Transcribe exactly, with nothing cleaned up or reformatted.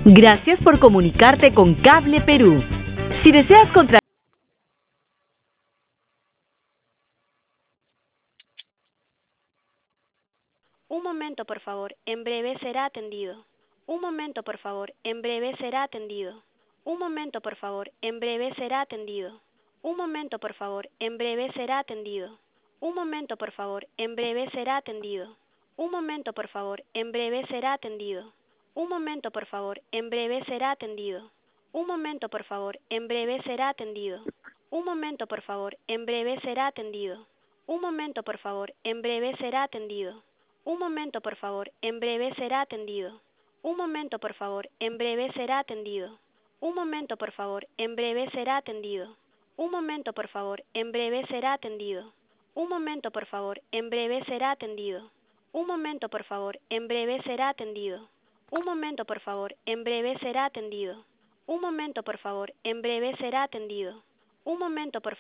Gracias por comunicarte con Cable Perú. Si deseas contratar... Un momento, por favor. En breve será atendido. Un momento, por favor. En breve será atendido. Un momento, por favor. En breve será atendido. Un momento, por favor. En breve será atendido. Un momento, por favor. En breve será atendido. Un momento, por favor. En breve será atendido. Un momento, por favor. En breve será atendido. Un momento, por favor. En breve será atendido. Un momento, por favor. En breve será atendido. Un momento, por favor. En breve será atendido. Un momento, por favor. En breve será atendido. Un momento, por favor. En breve será atendido. Un momento, por favor. En breve será atendido. Un momento, por favor. En breve será atendido. Un momento, por favor. En breve será atendido. Un momento, por favor. En breve será atendido. Un momento, por favor. En breve será atendido. Un momento, por favor. En breve será atendido. Un momento, por